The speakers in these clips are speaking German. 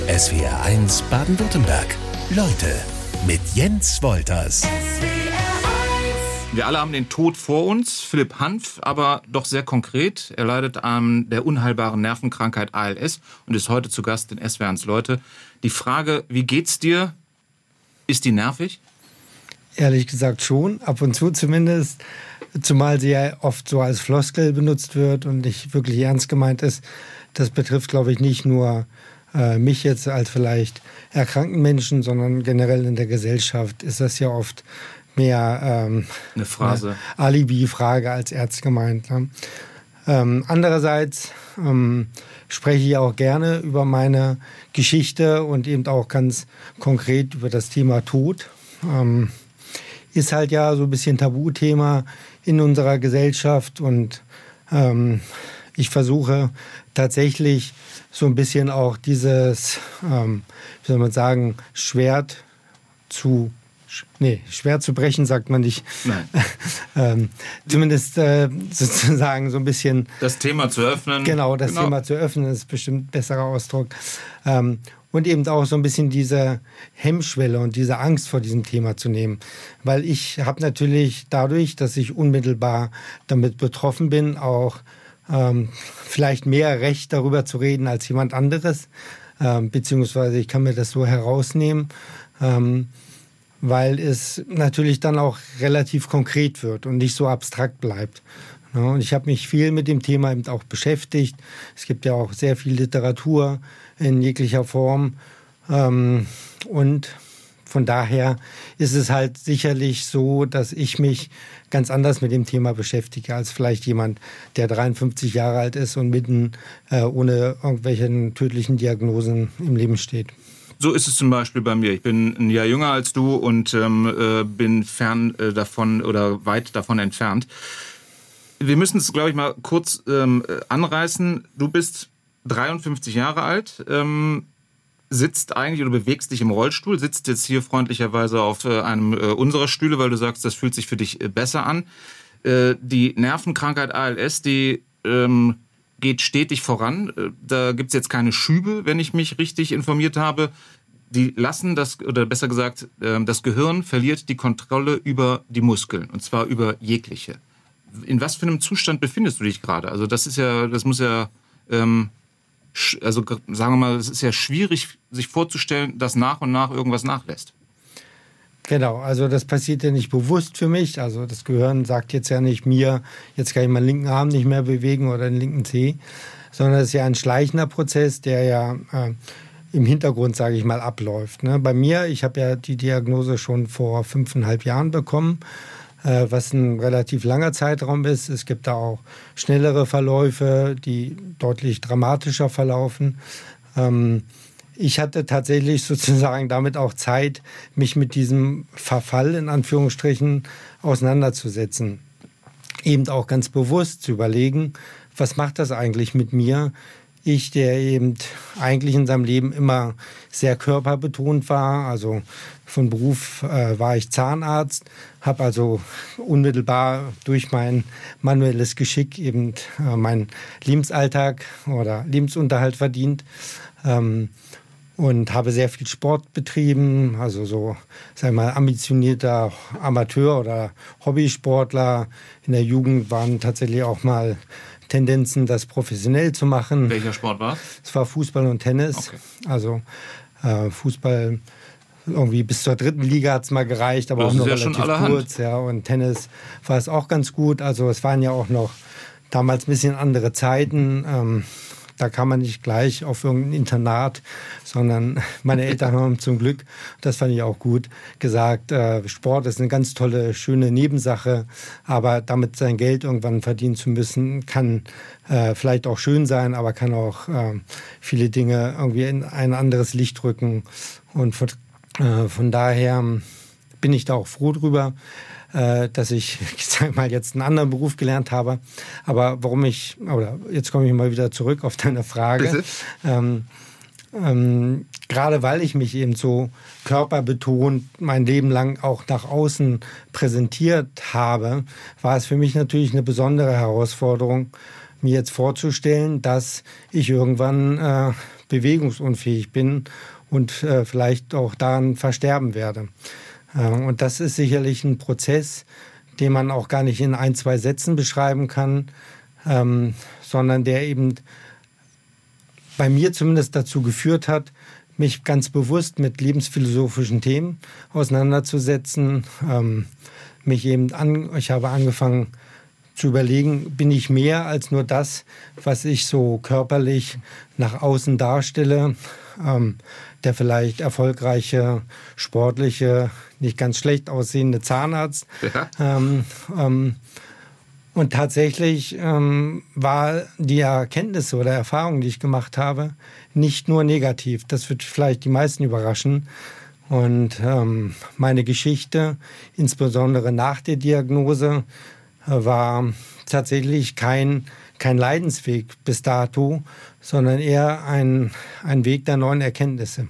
SWR1 Baden-Württemberg. Leute mit Jens Wolters. Wir alle haben den Tod vor uns. Philipp Hanf aber doch sehr konkret. Er leidet an der unheilbaren Nervenkrankheit ALS und ist heute zu Gast in SWR1 Leute. Die Frage, wie geht's dir? Ist die nervig? Ehrlich gesagt schon, ab und zu zumindest. Zumal sie ja oft so als Floskel benutzt wird und nicht wirklich ernst gemeint ist. Das betrifft, glaube ich, nicht nur mich jetzt als vielleicht erkrankten Menschen, sondern generell in der Gesellschaft ist das ja oft mehr eine Phrase, eine Alibi-Frage als ernst gemeint. Ne? Andererseits spreche ich auch gerne über meine Geschichte und eben auch ganz konkret über das Thema Tod. Ist halt ja so ein bisschen Tabuthema in unserer Gesellschaft und ich versuche tatsächlich so ein bisschen auch dieses, wie soll man sagen, schwer zu brechen, sagt man nicht. Nein. Zumindest sozusagen so ein bisschen das Thema zu öffnen. Genau, Thema zu öffnen ist bestimmt ein besserer Ausdruck. Und eben auch so ein bisschen diese Hemmschwelle und diese Angst vor diesem Thema zu nehmen. Weil ich habe natürlich dadurch, dass ich unmittelbar damit betroffen bin, auch vielleicht mehr Recht darüber zu reden als jemand anderes. Beziehungsweise ich kann mir das so herausnehmen, weil es natürlich dann auch relativ konkret wird und nicht so abstrakt bleibt. Ja, und ich habe mich viel mit dem Thema eben auch beschäftigt. Es gibt ja auch sehr viel Literatur in jeglicher Form. Und von daher ist es halt sicherlich so, dass ich mich ganz anders mit dem Thema beschäftige als vielleicht jemand, der 53 Jahre alt ist und mitten ohne irgendwelche tödlichen Diagnosen im Leben steht. So ist es zum Beispiel bei mir. Ich bin ein Jahr jünger als du und bin fern davon oder weit davon entfernt. Wir müssen es, glaube ich, mal kurz anreißen. Du bist 53 Jahre alt, sitzt eigentlich oder bewegst dich im Rollstuhl, sitzt jetzt hier freundlicherweise auf einem unserer Stühle, weil du sagst, das fühlt sich für dich besser an. Die Nervenkrankheit ALS, die geht stetig voran. Da gibt es jetzt keine Schübe, wenn ich mich richtig informiert habe. Die lassen das, oder besser gesagt, das Gehirn verliert die Kontrolle über die Muskeln, und zwar über jegliche. In was für einem Zustand befindest du dich gerade? Also das muss ja, also sagen wir mal, es ist ja schwierig, sich vorzustellen, dass nach und nach irgendwas nachlässt. Genau, also das passiert ja nicht bewusst für mich. Also das Gehirn sagt jetzt ja nicht mir, jetzt kann ich meinen linken Arm nicht mehr bewegen oder den linken Zeh, sondern es ist ja ein schleichender Prozess, der ja im Hintergrund, sage ich mal, abläuft. Ne? Bei mir, ich habe ja die Diagnose schon vor 5,5 Jahren bekommen, was ein relativ langer Zeitraum ist. Es gibt da auch schnellere Verläufe, die deutlich dramatischer verlaufen. Ich hatte tatsächlich sozusagen damit auch Zeit, mich mit diesem Verfall in Anführungsstrichen auseinanderzusetzen. Eben auch ganz bewusst zu überlegen, was macht das eigentlich mit mir? Ich, der eben eigentlich in seinem Leben immer sehr körperbetont war, also von Beruf war ich Zahnarzt, habe also unmittelbar durch mein manuelles Geschick eben meinen Lebensalltag oder Lebensunterhalt verdient. Und habe sehr viel Sport betrieben, also so, sag mal, ambitionierter Amateur- oder Hobbysportler. In der Jugend waren tatsächlich auch mal Tendenzen, das professionell zu machen. Welcher Sport war es? Es war Fußball und Tennis. Okay. Also Fußball irgendwie bis zur 3. Liga hat es mal gereicht, aber das auch nur relativ kurz. Ja, und Tennis war es auch ganz gut. Also es waren ja auch noch damals ein bisschen andere Zeiten. Da kam man nicht gleich auf irgendein Internat, sondern meine Eltern haben zum Glück, das fand ich auch gut, gesagt, Sport ist eine ganz tolle, schöne Nebensache, aber damit sein Geld irgendwann verdienen zu müssen, kann vielleicht auch schön sein, aber kann auch viele Dinge irgendwie in ein anderes Licht rücken. Und von daher bin ich da auch froh drüber, dass ich sag mal, jetzt einen anderen Beruf gelernt habe. Aber jetzt komme ich mal wieder zurück auf deine Frage. Gerade weil ich mich eben so körperbetont mein Leben lang auch nach außen präsentiert habe, war es für mich natürlich eine besondere Herausforderung, mir jetzt vorzustellen, dass ich irgendwann bewegungsunfähig bin und vielleicht auch daran versterben werde. Und das ist sicherlich ein Prozess, den man auch gar nicht in 1, 2 Sätzen beschreiben kann, sondern der eben bei mir zumindest dazu geführt hat, mich ganz bewusst mit lebensphilosophischen Themen auseinanderzusetzen. Ich habe angefangen zu überlegen, bin ich mehr als nur das, was ich so körperlich nach außen darstelle, der vielleicht erfolgreiche, sportliche, nicht ganz schlecht aussehende Zahnarzt. Ja. Und tatsächlich war die Erkenntnisse oder Erfahrung, die ich gemacht habe, nicht nur negativ. Das wird vielleicht die meisten überraschen. Und meine Geschichte, insbesondere nach der Diagnose, war tatsächlich kein Leidensweg bis dato, sondern eher ein Weg der neuen Erkenntnisse.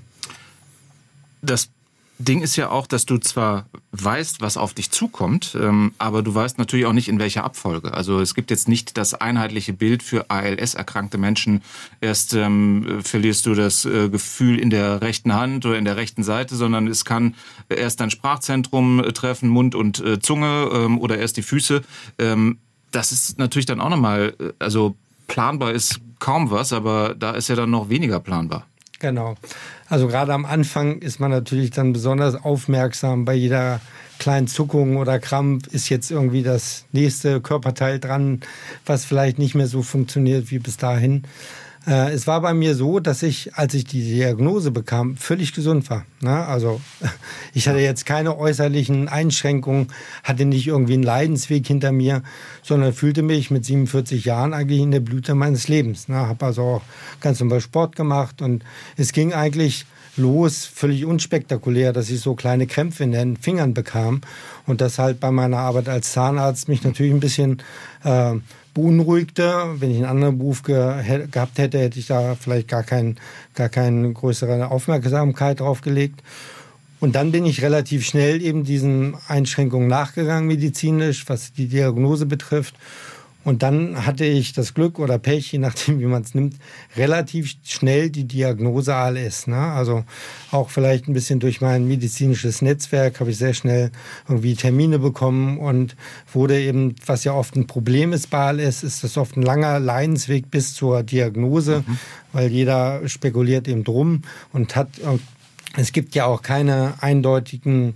Das Ding ist ja auch, dass du zwar weißt, was auf dich zukommt, aber du weißt natürlich auch nicht, in welcher Abfolge. Also es gibt jetzt nicht das einheitliche Bild für ALS-erkrankte Menschen. Erst verlierst du das Gefühl in der rechten Hand oder in der rechten Seite, sondern es kann erst dein Sprachzentrum treffen, Mund und Zunge oder erst die Füße. Das ist natürlich dann auch nochmal, also planbar ist kaum was, aber da ist ja dann noch weniger planbar. Genau. Also gerade am Anfang ist man natürlich dann besonders aufmerksam. Bei jeder kleinen Zuckung oder Krampf ist jetzt irgendwie das nächste Körperteil dran, was vielleicht nicht mehr so funktioniert wie bis dahin. Es war bei mir so, dass ich, als ich die Diagnose bekam, völlig gesund war. Also ich hatte jetzt keine äußerlichen Einschränkungen, hatte nicht irgendwie einen Leidensweg hinter mir, sondern fühlte mich mit 47 Jahren eigentlich in der Blüte meines Lebens. Habe also auch ganz normal Sport gemacht und es ging eigentlich los, völlig unspektakulär, dass ich so kleine Krämpfe in den Fingern bekam und das halt bei meiner Arbeit als Zahnarzt mich natürlich ein bisschen beunruhigte. Wenn ich einen anderen Beruf gehabt hätte, hätte ich da vielleicht gar keine größere Aufmerksamkeit drauf gelegt. Und dann bin ich relativ schnell eben diesen Einschränkungen nachgegangen medizinisch, was die Diagnose betrifft. Und dann hatte ich das Glück oder Pech, je nachdem, wie man es nimmt, relativ schnell die Diagnose ALS. Also auch vielleicht ein bisschen durch mein medizinisches Netzwerk habe ich sehr schnell irgendwie Termine bekommen und wurde eben, was ja oft ein Problem ist bei ALS, ist das oft ein langer Leidensweg bis zur Diagnose, weil jeder spekuliert eben drum und es gibt ja auch keine eindeutigen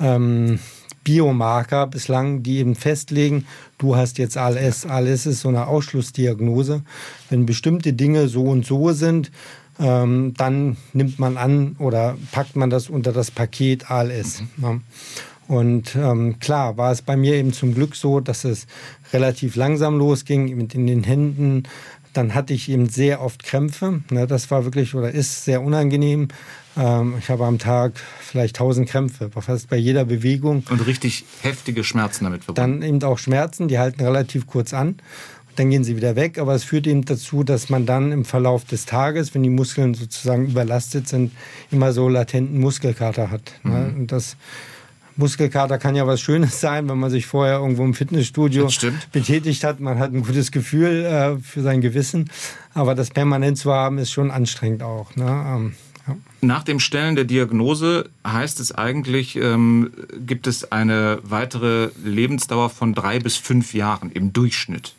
Biomarker bislang, die eben festlegen, du hast jetzt ALS. ALS ist so eine Ausschlussdiagnose. Wenn bestimmte Dinge so und so sind, dann nimmt man an oder packt man das unter das Paket ALS. Und klar war es bei mir eben zum Glück so, dass es relativ langsam losging mit in den Händen. Dann hatte ich eben sehr oft Krämpfe. Das war wirklich oder ist sehr unangenehm. Ich habe am Tag vielleicht 1000 Krämpfe, fast bei jeder Bewegung. Und richtig heftige Schmerzen damit verbunden. Dann eben auch Schmerzen, die halten relativ kurz an. Dann gehen sie wieder weg, aber es führt eben dazu, dass man dann im Verlauf des Tages, wenn die Muskeln sozusagen überlastet sind, immer so latenten Muskelkater hat. Und das Muskelkater kann ja was Schönes sein, wenn man sich vorher irgendwo im Fitnessstudio betätigt hat. Man hat ein gutes Gefühl für sein Gewissen, aber das permanent zu haben, ist schon anstrengend auch. Nach dem Stellen der Diagnose heißt es eigentlich, gibt es eine weitere Lebensdauer von 3 bis 5 Jahren im Durchschnitt.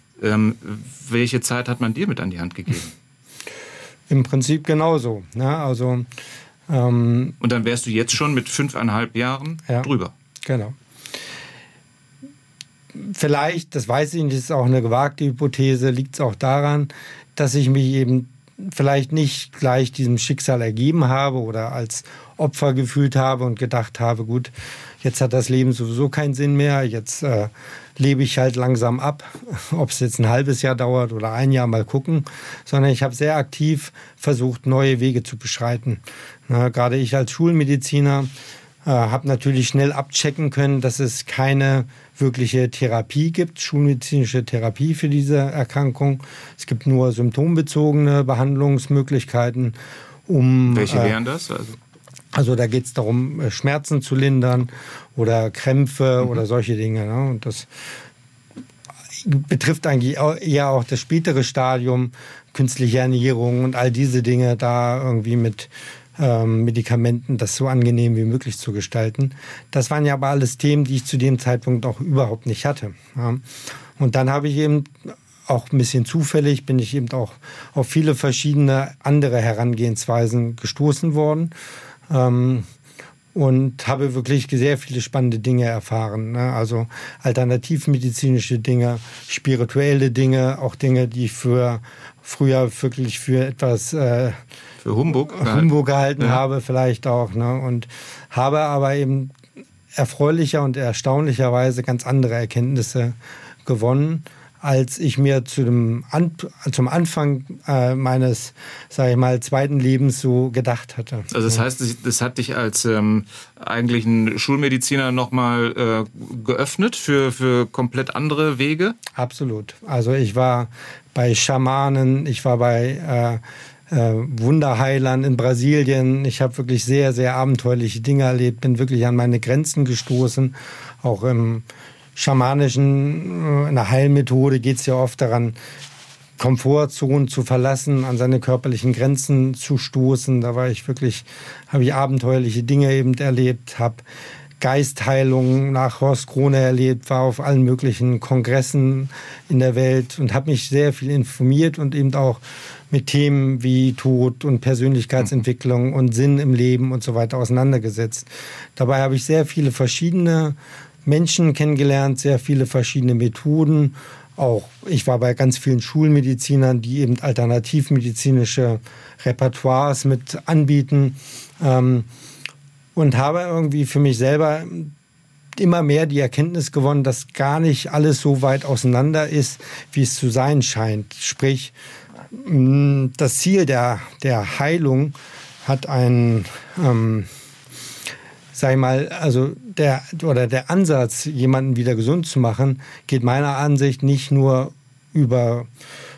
Welche Zeit hat man dir mit an die Hand gegeben? Im Prinzip genauso. Und dann wärst du jetzt schon mit 5,5 Jahren drüber. Genau. Vielleicht, das weiß ich nicht, ist auch eine gewagte Hypothese, liegt es auch daran, dass ich mich eben vielleicht nicht gleich diesem Schicksal ergeben habe oder als Opfer gefühlt habe und gedacht habe, gut, jetzt hat das Leben sowieso keinen Sinn mehr, jetzt lebe ich halt langsam ab, ob es jetzt ein halbes Jahr dauert oder ein Jahr, mal gucken, sondern ich habe sehr aktiv versucht, neue Wege zu beschreiten. Gerade ich als Schulmediziner habe natürlich schnell abchecken können, dass es keine wirkliche Therapie gibt, schulmedizinische Therapie für diese Erkrankung. Es gibt nur symptombezogene Behandlungsmöglichkeiten. Welche wären das? Also da geht es darum, Schmerzen zu lindern oder Krämpfe oder solche Dinge. Und das betrifft eigentlich eher auch das spätere Stadium, künstliche Ernährung und all diese Dinge, da irgendwie mit Medikamenten das so angenehm wie möglich zu gestalten. Das waren ja aber alles Themen, die ich zu dem Zeitpunkt auch überhaupt nicht hatte. Ja. Und dann habe ich eben auch ein bisschen zufällig, bin ich eben auch auf viele verschiedene andere Herangehensweisen gestoßen worden. Und habe wirklich sehr viele spannende Dinge erfahren. Ne? Also alternativmedizinische Dinge, spirituelle Dinge, auch Dinge, die ich früher wirklich für etwas für Humbug gehalten habe, vielleicht auch. Ne? Und habe aber eben erfreulicher und erstaunlicherweise ganz andere Erkenntnisse gewonnen, als ich mir zum Anfang meines, sage ich mal, zweiten Lebens so gedacht hatte. Also das heißt, das hat dich als eigentlichen Schulmediziner nochmal geöffnet für komplett andere Wege? Absolut. Also ich war bei Schamanen, ich war bei Wunderheilern in Brasilien. Ich habe wirklich sehr, sehr abenteuerliche Dinge erlebt, bin wirklich an meine Grenzen gestoßen, auch im schamanischen, in der Heilmethode geht es ja oft daran, Komfortzonen zu verlassen, an seine körperlichen Grenzen zu stoßen. Da habe ich abenteuerliche Dinge eben erlebt, habe Geistheilung nach Horst Krone erlebt, war auf allen möglichen Kongressen in der Welt und habe mich sehr viel informiert und eben auch mit Themen wie Tod und Persönlichkeitsentwicklung und Sinn im Leben und so weiter auseinandergesetzt. Dabei habe ich sehr viele verschiedene Menschen kennengelernt, sehr viele verschiedene Methoden. Auch ich war bei ganz vielen Schulmedizinern, die eben alternativmedizinische Repertoires mit anbieten, und habe irgendwie für mich selber immer mehr die Erkenntnis gewonnen, dass gar nicht alles so weit auseinander ist, wie es zu sein scheint. Sprich, das Ziel der Heilung hat sag ich mal, also der Ansatz, jemanden wieder gesund zu machen, geht meiner Ansicht nicht nur über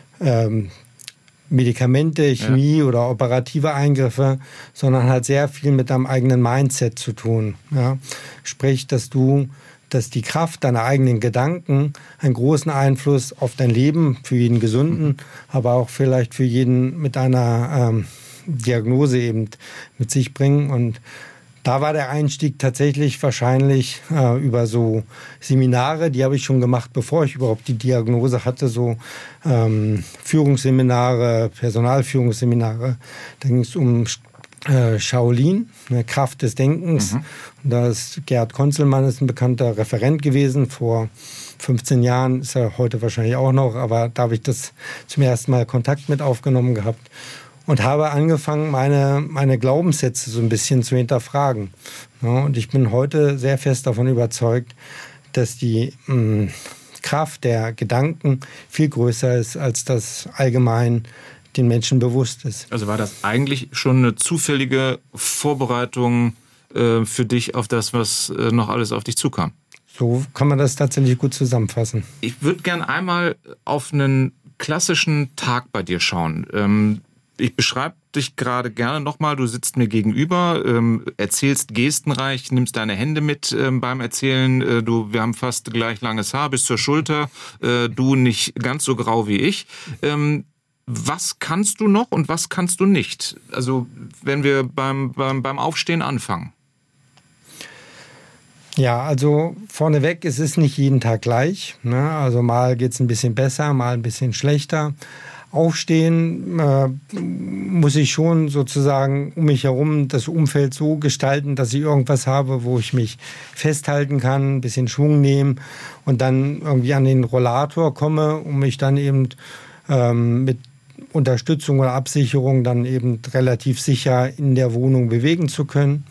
Medikamente, Chemie oder operative Eingriffe, sondern hat sehr viel mit deinem eigenen Mindset zu tun. Ja? Sprich, dass die Kraft deiner eigenen Gedanken einen großen Einfluss auf dein Leben, für jeden Gesunden, aber auch vielleicht für jeden mit einer Diagnose eben mit sich bringen. Und da war der Einstieg tatsächlich wahrscheinlich über so Seminare, die habe ich schon gemacht, bevor ich überhaupt die Diagnose hatte, so Führungsseminare, Personalführungsseminare. Da ging es um Shaolin, eine Kraft des Denkens. Und da ist Gerd Konzelmann ist ein bekannter Referent gewesen. Vor 15 Jahren ist er heute wahrscheinlich auch noch, aber da habe ich das zum ersten Mal Kontakt mit aufgenommen gehabt. Und habe angefangen, meine Glaubenssätze so ein bisschen zu hinterfragen. Ja, und ich bin heute sehr fest davon überzeugt, dass die Kraft der Gedanken viel größer ist, als das allgemein den Menschen bewusst ist. Also war das eigentlich schon eine zufällige Vorbereitung für dich auf das, was noch alles auf dich zukam? So kann man das tatsächlich gut zusammenfassen. Ich würde gern einmal auf einen klassischen Tag bei dir schauen. Ich beschreibe dich gerade gerne nochmal. Du sitzt mir gegenüber, erzählst gestenreich, nimmst deine Hände mit beim Erzählen. Wir haben fast gleich langes Haar bis zur Schulter. Du nicht ganz so grau wie ich. Was kannst du noch und was kannst du nicht? Also wenn wir beim Aufstehen anfangen. Ja, also vorneweg, es ist nicht jeden Tag gleich. Ne? Also mal geht es ein bisschen besser, mal ein bisschen schlechter. Aufstehen muss ich schon sozusagen um mich herum das Umfeld so gestalten, dass ich irgendwas habe, wo ich mich festhalten kann, ein bisschen Schwung nehmen und dann irgendwie an den Rollator komme, um mich dann eben mit Unterstützung oder Absicherung dann eben relativ sicher in der Wohnung bewegen zu können.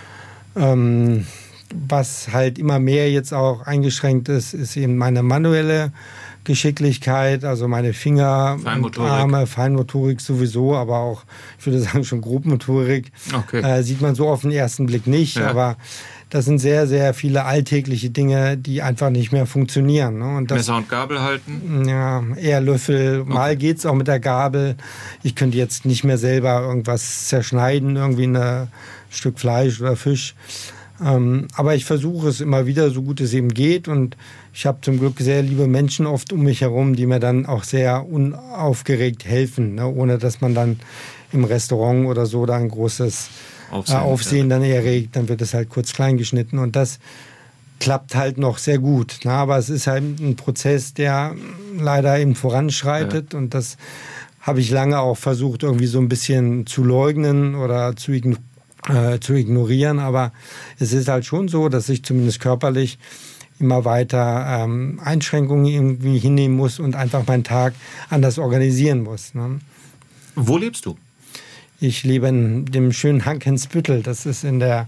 Was halt immer mehr jetzt auch eingeschränkt ist, ist eben meine manuelle Geschicklichkeit, also meine Finger, Feinmotorik. Arme, Feinmotorik sowieso, aber auch, ich würde sagen, schon Grobmotorik. Okay. Sieht man so auf den ersten Blick nicht, ja. Aber das sind sehr, sehr viele alltägliche Dinge, die einfach nicht mehr funktionieren. Ne? Und das, Messer und Gabel halten? Ja, eher Löffel. Mal geht's auch mit der Gabel. Ich könnte jetzt nicht mehr selber irgendwas zerschneiden, irgendwie ein Stück Fleisch oder Fisch. Aber ich versuche es immer wieder, so gut es eben geht. Und ich habe zum Glück sehr liebe Menschen oft um mich herum, die mir dann auch sehr unaufgeregt helfen, ne? Ohne dass man dann im Restaurant oder so da ein großes Aufsehen dann erregt. Dann wird es halt kurz klein geschnitten. Und das klappt halt noch sehr gut. Ne? Aber es ist halt ein Prozess, der leider eben voranschreitet. Ja. Und das habe ich lange auch versucht, irgendwie so ein bisschen zu leugnen oder zu ignorieren. Aber es ist halt schon so, dass ich zumindest körperlich immer weiter Einschränkungen irgendwie hinnehmen muss und einfach meinen Tag anders organisieren muss. Ne? Wo lebst du? Ich lebe in dem schönen Hankensbüttel. Das ist in der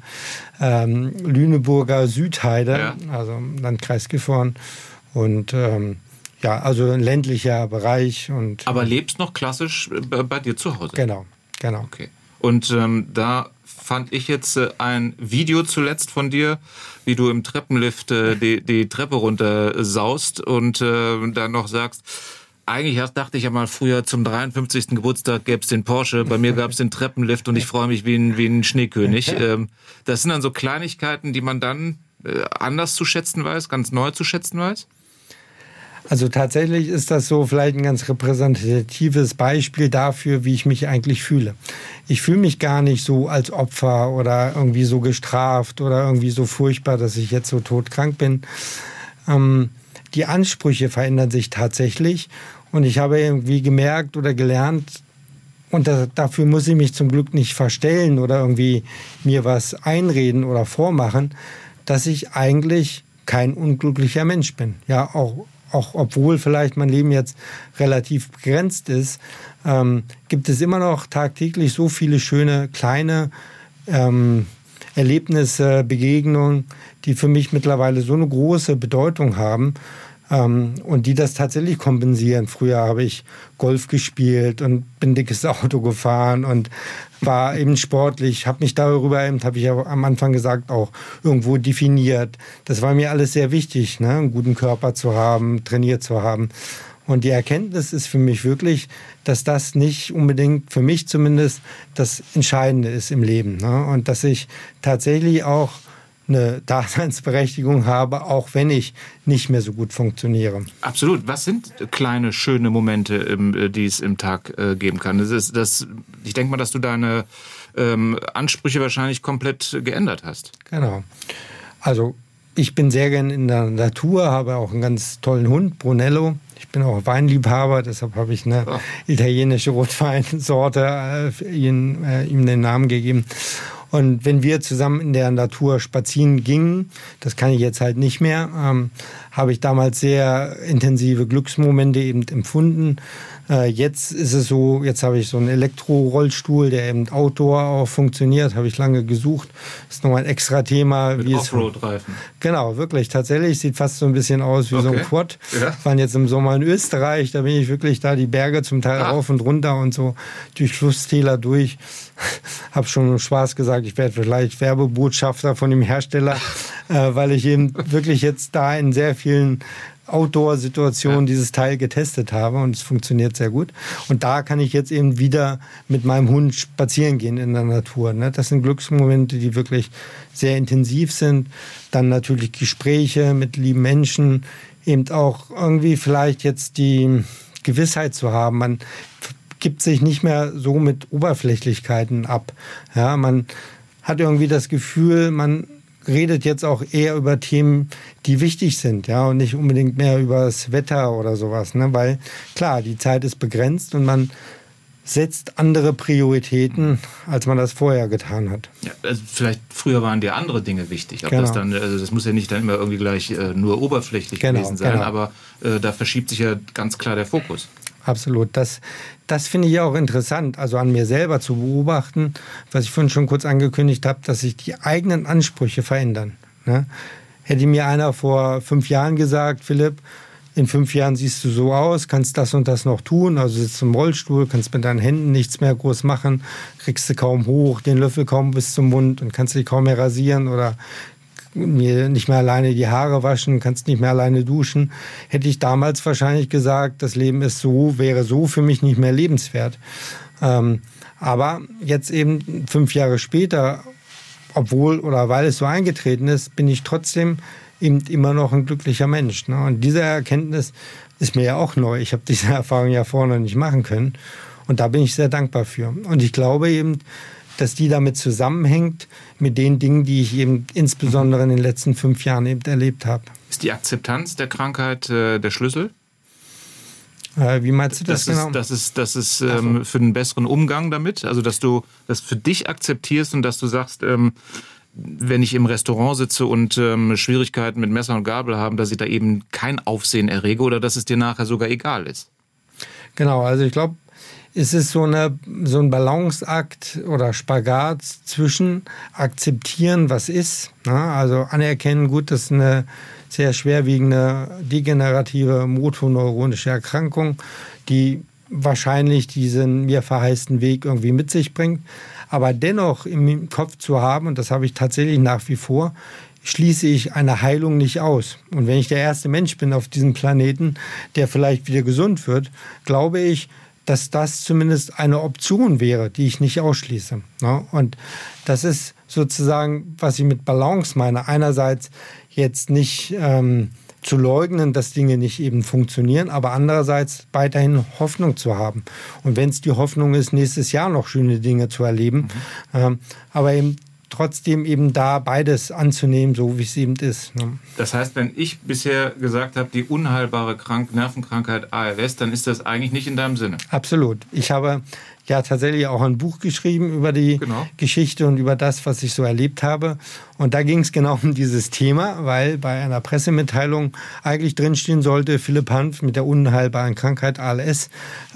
Lüneburger Südheide, also im Landkreis Gifhorn. Und also ein ländlicher Bereich. Aber lebst noch klassisch bei dir zu Hause? Genau. Okay. Und da fand ich jetzt ein Video zuletzt von dir, wie du im Treppenlift die Treppe runter saust und dann noch sagst, eigentlich dachte ich ja mal früher, zum 53. Geburtstag gäbe es den Porsche, bei mir gab es den Treppenlift und ich freue mich wie ein Schneekönig. Das sind dann so Kleinigkeiten, die man dann anders zu schätzen weiß, ganz neu zu schätzen weiß? Also tatsächlich ist das so vielleicht ein ganz repräsentatives Beispiel dafür, wie ich mich eigentlich fühle. Ich fühle mich gar nicht so als Opfer oder irgendwie so gestraft oder irgendwie so furchtbar, dass ich jetzt so todkrank bin. Die Ansprüche verändern sich tatsächlich und ich habe irgendwie gemerkt oder gelernt, und dafür muss ich mich zum Glück nicht verstellen oder irgendwie mir was einreden oder vormachen, dass ich eigentlich kein unglücklicher Mensch bin. Ja, auch obwohl vielleicht mein Leben jetzt relativ begrenzt ist, gibt es immer noch tagtäglich so viele schöne kleine Erlebnisse, Begegnungen, die für mich mittlerweile so eine große Bedeutung haben und die das tatsächlich kompensieren. Früher habe ich Golf gespielt und bin dickes Auto gefahren und war eben sportlich, habe mich darüber eben, habe ich ja am Anfang gesagt, auch irgendwo definiert. Das war mir alles sehr wichtig, ne? Einen guten Körper zu haben, trainiert zu haben. Und die Erkenntnis ist für mich wirklich, dass das nicht unbedingt, für mich zumindest, das Entscheidende ist im Leben. Ne? Und dass ich tatsächlich auch eine Daseinsberechtigung habe, auch wenn ich nicht mehr so gut funktioniere. Absolut. Was sind kleine, schöne Momente, die es im Tag geben kann? Ich denke mal, dass du deine Ansprüche wahrscheinlich komplett geändert hast. Genau. Also ich bin sehr gern in der Natur, habe auch einen ganz tollen Hund, Brunello. Ich bin auch Weinliebhaber, deshalb habe ich eine italienische Rotweinsorte ihm den Namen gegeben. Und wenn wir zusammen in der Natur spazieren gingen, das kann ich jetzt halt nicht mehr, habe ich damals sehr intensive Glücksmomente eben empfunden. Jetzt ist es so, jetzt habe ich so einen Elektrorollstuhl, der eben Outdoor auch funktioniert, habe ich lange gesucht. Das ist nochmal ein extra Thema. Mit Offroad-Reifen. Genau, wirklich, tatsächlich. Sieht fast so ein bisschen aus wie so ein Quad. Ja. Wir waren jetzt im Sommer in Österreich, da bin ich wirklich da die Berge zum Teil rauf und runter und so durch Flusstäler durch. Habe schon Spaß gesagt, ich werde vielleicht Werbebotschafter von dem Hersteller, weil ich eben wirklich jetzt da in sehr vielen Outdoor-Situationen dieses Teil getestet habe und es funktioniert sehr gut. Und da kann ich jetzt eben wieder mit meinem Hund spazieren gehen in der Natur. Ne? Das sind Glücksmomente, die wirklich sehr intensiv sind. Dann natürlich Gespräche mit lieben Menschen, eben auch irgendwie vielleicht jetzt die Gewissheit zu haben, man gibt sich nicht mehr so mit Oberflächlichkeiten ab. Ja, man hat irgendwie das Gefühl, man redet jetzt auch eher über Themen, die wichtig sind, ja, und nicht unbedingt mehr über das Wetter oder sowas, ne, weil klar, die Zeit ist begrenzt und man setzt andere Prioritäten, als man das vorher getan hat. Ja, also vielleicht früher waren dir andere Dinge wichtig. Das muss ja nicht dann immer irgendwie gleich nur oberflächlich gewesen sein, aber da verschiebt sich ja ganz klar der Fokus. Absolut. Das finde ich auch interessant, also an mir selber zu beobachten, was ich vorhin schon kurz angekündigt habe, dass sich die eigenen Ansprüche verändern. Ne? Hätte mir einer vor 5 Jahren gesagt, Philipp, in 5 Jahren siehst du so aus, kannst das und das noch tun, also sitzt im Rollstuhl, kannst mit deinen Händen nichts mehr groß machen, kriegst du kaum hoch, den Löffel kaum bis zum Mund und kannst dich kaum mehr rasieren oder mir nicht mehr alleine die Haare waschen, kannst nicht mehr alleine duschen, hätte ich damals wahrscheinlich gesagt, das Leben ist so, wäre so für mich nicht mehr lebenswert. Aber jetzt eben 5 Jahre später, obwohl oder weil es so eingetreten ist, bin ich trotzdem eben immer noch ein glücklicher Mensch. Ne? Und diese Erkenntnis ist mir ja auch neu. Ich habe diese Erfahrung ja vorher noch nicht machen können. Und da bin ich sehr dankbar für. Und ich glaube eben, dass die damit zusammenhängt mit den Dingen, die ich eben insbesondere in den letzten 5 Jahren eben erlebt habe. Ist die Akzeptanz der Krankheit der Schlüssel? Wie meinst du das genau? Das ist für einen besseren Umgang damit? Also, dass du das für dich akzeptierst und dass du sagst, wenn ich im Restaurant sitze und Schwierigkeiten mit Messer und Gabel habe, dass ich da eben kein Aufsehen errege oder dass es dir nachher sogar egal ist? Genau, also ich glaube, es ist so ein Balanceakt oder Spagat zwischen akzeptieren, was ist, also anerkennen, gut, das ist eine sehr schwerwiegende degenerative motoneuronische Erkrankung, die wahrscheinlich diesen mir verheißten Weg irgendwie mit sich bringt, aber dennoch im Kopf zu haben, und das habe ich tatsächlich nach wie vor, schließe ich eine Heilung nicht aus. Und wenn ich der erste Mensch bin auf diesem Planeten, der vielleicht wieder gesund wird, glaube ich, dass das zumindest eine Option wäre, die ich nicht ausschließe. Und das ist sozusagen, was ich mit Balance meine. Einerseits jetzt nicht zu leugnen, dass Dinge nicht eben funktionieren, aber andererseits weiterhin Hoffnung zu haben. Und wenn es die Hoffnung ist, nächstes Jahr noch schöne Dinge zu erleben, aber eben trotzdem eben da beides anzunehmen, so wie es eben ist. Das heißt, wenn ich bisher gesagt habe, die unheilbare Nervenkrankheit ALS, dann ist das eigentlich nicht in deinem Sinne. Absolut. Ich habe ja tatsächlich auch ein Buch geschrieben über die Geschichte und über das, was ich so erlebt habe. Und da ging es genau um dieses Thema, weil bei einer Pressemitteilung eigentlich drinstehen sollte, Philipp Hanf mit der unheilbaren Krankheit ALS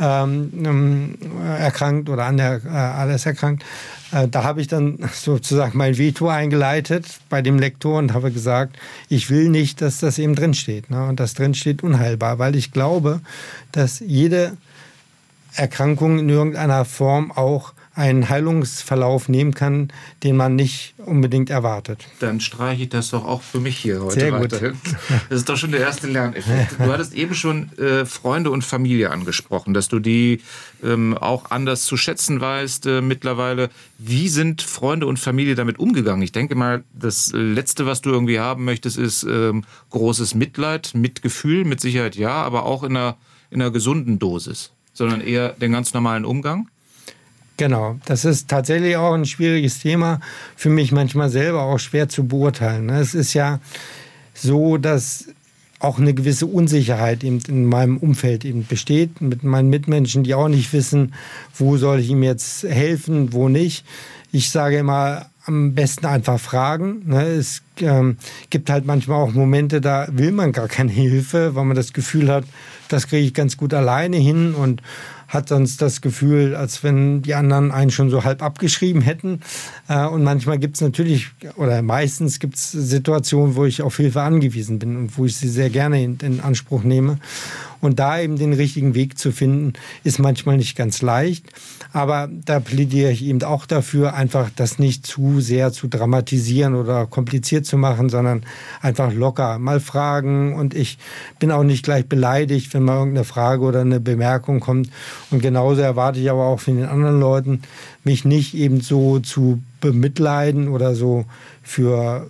erkrankt oder an der ALS erkrankt. Da habe ich dann sozusagen mein Veto eingeleitet bei dem Lektor und habe gesagt, ich will nicht, dass das eben drinsteht. Und das drinsteht unheilbar, weil ich glaube, dass jede Erkrankung in irgendeiner Form auch einen Heilungsverlauf nehmen kann, den man nicht unbedingt erwartet. Dann streiche ich das doch auch für mich hier heute Sehr weiterhin. Gut. Das ist doch schon der erste Lerneffekt. Du hattest eben schon Freunde und Familie angesprochen, dass du die auch anders zu schätzen weißt mittlerweile. Wie sind Freunde und Familie damit umgegangen? Ich denke mal, das Letzte, was du irgendwie haben möchtest, ist großes Mitleid, Mitgefühl, mit Sicherheit ja, aber auch in einer gesunden Dosis, sondern eher den ganz normalen Umgang? Genau, das ist tatsächlich auch ein schwieriges Thema, für mich manchmal selber auch schwer zu beurteilen. Es ist ja so, dass auch eine gewisse Unsicherheit eben in meinem Umfeld eben besteht, mit meinen Mitmenschen, die auch nicht wissen, wo soll ich ihm jetzt helfen, wo nicht. Ich sage immer, am besten einfach fragen. Es gibt halt manchmal auch Momente, da will man gar keine Hilfe, weil man das Gefühl hat, das kriege ich ganz gut alleine hin und hat sonst das Gefühl, als wenn die anderen einen schon so halb abgeschrieben hätten. Und manchmal gibt es natürlich, oder meistens gibt es Situationen, wo ich auf Hilfe angewiesen bin und wo ich sie sehr gerne in Anspruch nehme. Und da eben den richtigen Weg zu finden, ist manchmal nicht ganz leicht. Aber da plädiere ich eben auch dafür, einfach das nicht zu sehr zu dramatisieren oder kompliziert zu machen, sondern einfach locker mal fragen. Und ich bin auch nicht gleich beleidigt, wenn mal irgendeine Frage oder eine Bemerkung kommt. Und genauso erwarte ich aber auch von den anderen Leuten, mich nicht eben so zu bemitleiden oder so für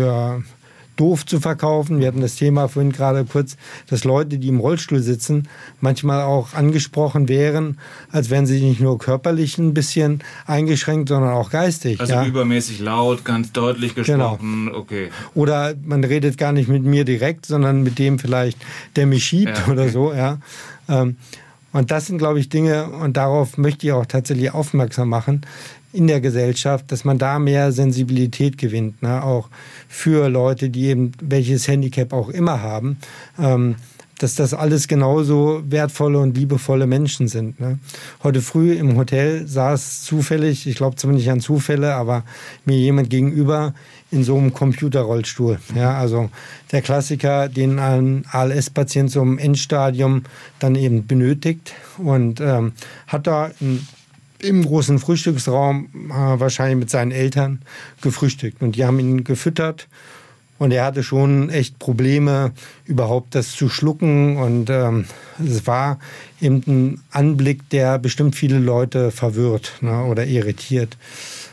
doof zu verkaufen. Wir hatten das Thema vorhin gerade kurz, dass Leute, die im Rollstuhl sitzen, manchmal auch angesprochen wären, als wären sie nicht nur körperlich ein bisschen eingeschränkt, sondern auch geistig. Also übermäßig laut, ganz deutlich gesprochen, genau. Okay. Oder man redet gar nicht mit mir direkt, sondern mit dem vielleicht, der mich schiebt oder so. Ja. Und das sind, glaube ich, Dinge, und darauf möchte ich auch tatsächlich aufmerksam machen, in der Gesellschaft, dass man da mehr Sensibilität gewinnt, auch für Leute, die eben welches Handicap auch immer haben, dass das alles genauso wertvolle und liebevolle Menschen sind. Heute früh im Hotel saß zufällig, ich glaube zwar nicht an Zufälle, aber mir jemand gegenüber in so einem Computerrollstuhl. Ja, also der Klassiker, den ein ALS-Patient so im Endstadium dann eben benötigt und hat da im großen Frühstücksraum wahrscheinlich mit seinen Eltern gefrühstückt. Und die haben ihn gefüttert und er hatte schon echt Probleme, überhaupt das zu schlucken. Und es war eben ein Anblick, der bestimmt viele Leute verwirrt oder irritiert.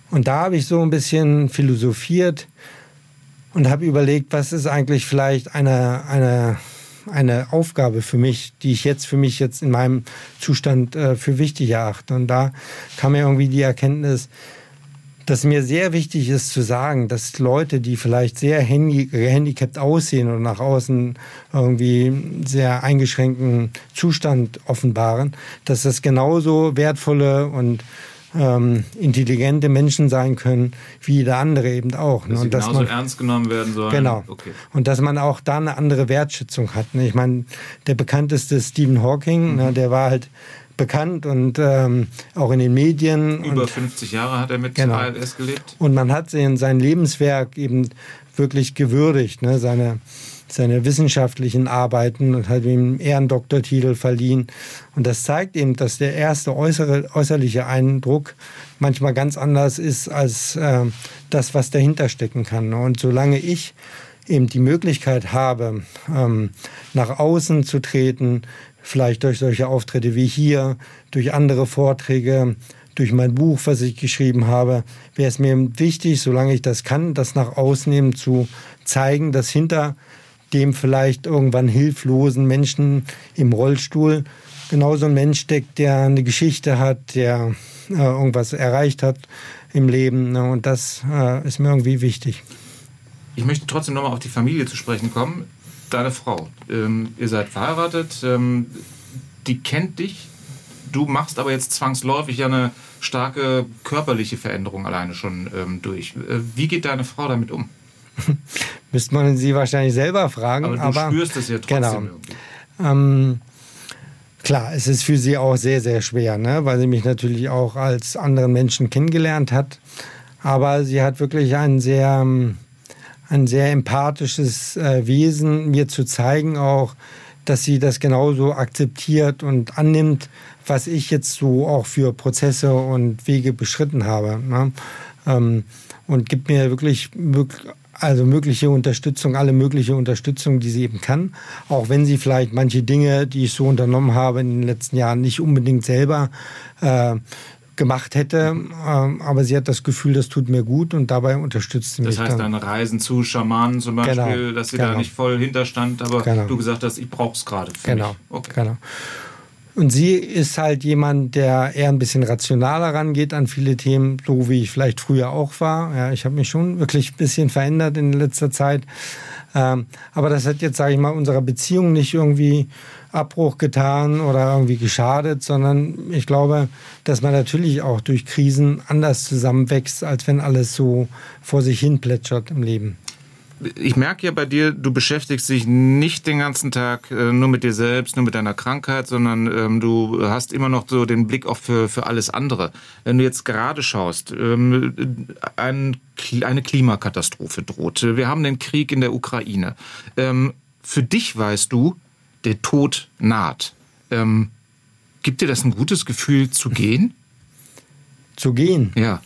Und da habe ich so ein bisschen philosophiert und habe überlegt, was ist eigentlich vielleicht eine Aufgabe für mich, die ich jetzt in meinem Zustand für wichtig erachte. Und da kam mir irgendwie die Erkenntnis, dass mir sehr wichtig ist zu sagen, dass Leute, die vielleicht sehr gehandicapt aussehen oder nach außen irgendwie sehr eingeschränkten Zustand offenbaren, dass das genauso wertvolle und intelligente Menschen sein können, wie jeder andere eben auch. Dass sie und genauso ernst genommen werden sollen. Genau. Okay. Und dass man auch da eine andere Wertschätzung hat. Ich meine, der bekannteste Stephen Hawking, der war halt bekannt und auch in den Medien. Über 50 Jahre hat er mit ALS gelebt. Und man hat sein Lebenswerk eben wirklich gewürdigt, ne? Seine wissenschaftlichen Arbeiten und hat ihm einen Ehrendoktortitel verliehen. Und das zeigt eben, dass der erste äußerliche Eindruck manchmal ganz anders ist als das, was dahinter stecken kann. Und solange ich eben die Möglichkeit habe, nach außen zu treten, vielleicht durch solche Auftritte wie hier, durch andere Vorträge, durch mein Buch, was ich geschrieben habe, wäre es mir wichtig, solange ich das kann, das nach außen eben zu zeigen, dass hinter dem vielleicht irgendwann hilflosen Menschen im Rollstuhl genauso ein Mensch steckt, der eine Geschichte hat, der irgendwas erreicht hat im Leben. Und das ist mir irgendwie wichtig. Ich möchte trotzdem nochmal auf die Familie zu sprechen kommen. Deine Frau, ihr seid verheiratet, die kennt dich. Du machst aber jetzt zwangsläufig ja eine starke körperliche Veränderung alleine schon durch. Wie geht deine Frau damit um? Müsste man sie wahrscheinlich selber fragen. Aber du spürst es ja trotzdem irgendwie. Klar, es ist für sie auch sehr, sehr schwer, ne? Weil sie mich natürlich auch als anderen Menschen kennengelernt hat. Aber sie hat wirklich ein sehr empathisches Wesen, mir zu zeigen auch, dass sie das genauso akzeptiert und annimmt, was ich jetzt so auch für Prozesse und Wege beschritten habe. Ne? Und gibt mir wirklich mögliche Unterstützung, alle mögliche Unterstützung, die sie eben kann. Auch wenn sie vielleicht manche Dinge, die ich so unternommen habe in den letzten Jahren, nicht unbedingt selber gemacht hätte. Aber sie hat das Gefühl, das tut mir gut und dabei unterstützt sie mich. Das heißt, deine Reisen zu Schamanen zum Beispiel, dass sie da nicht voll hinterstand, aber du gesagt hast, ich brauche es gerade für mich. Okay. Genau. Und sie ist halt jemand, der eher ein bisschen rationaler rangeht an viele Themen, so wie ich vielleicht früher auch war. Ja, ich habe mich schon wirklich ein bisschen verändert in letzter Zeit. Aber das hat jetzt, sage ich mal, unserer Beziehung nicht irgendwie Abbruch getan oder irgendwie geschadet, sondern ich glaube, dass man natürlich auch durch Krisen anders zusammenwächst, als wenn alles so vor sich hin plätschert im Leben. Ich merke ja bei dir, du beschäftigst dich nicht den ganzen Tag nur mit dir selbst, nur mit deiner Krankheit, sondern du hast immer noch so den Blick auch für alles andere. Wenn du jetzt gerade schaust, eine Klimakatastrophe droht. Wir haben den Krieg in der Ukraine. Für dich weißt du, der Tod naht. Gibt dir das ein gutes Gefühl zu gehen? Zu gehen? Ja.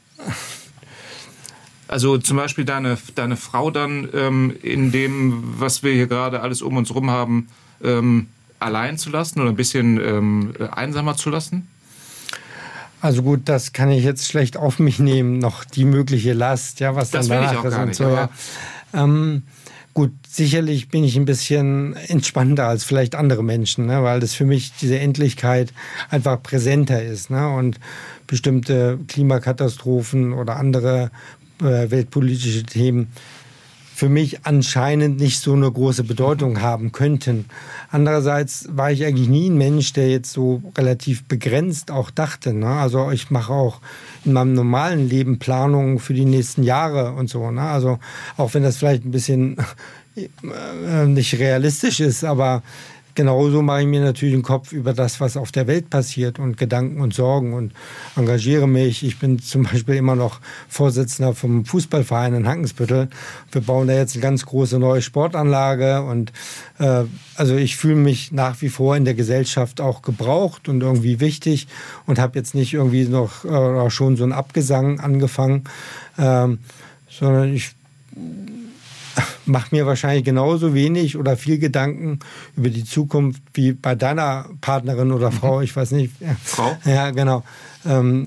Also zum Beispiel deine Frau dann in dem, was wir hier gerade alles um uns rum haben, allein zu lassen oder ein bisschen einsamer zu lassen? Also gut, das kann ich jetzt schlecht auf mich nehmen, noch die mögliche Last, ja, was das dann danach will ich auch ist gar und nicht, so. Ja. Gut, sicherlich bin ich ein bisschen entspannter als vielleicht andere Menschen, ne, weil das für mich diese Endlichkeit einfach präsenter ist, ne, und bestimmte Klimakatastrophen oder andere weltpolitische Themen für mich anscheinend nicht so eine große Bedeutung haben könnten. Andererseits war ich eigentlich nie ein Mensch, der jetzt so relativ begrenzt auch dachte. Ne? Also ich mache auch in meinem normalen Leben Planungen für die nächsten Jahre und so. Ne? Also auch wenn das vielleicht ein bisschen nicht realistisch ist, aber genauso mache ich mir natürlich den Kopf über das, was auf der Welt passiert und Gedanken und Sorgen und engagiere mich. Ich bin zum Beispiel immer noch Vorsitzender vom Fußballverein in Hankensbüttel. Wir bauen da jetzt eine ganz große neue Sportanlage und also ich fühle mich nach wie vor in der Gesellschaft auch gebraucht und irgendwie wichtig und habe jetzt nicht irgendwie noch schon so einen Abgesang angefangen, sondern ich macht mir wahrscheinlich genauso wenig oder viel Gedanken über die Zukunft wie bei deiner Partnerin oder Frau, ich weiß nicht. Frau? Ja, genau.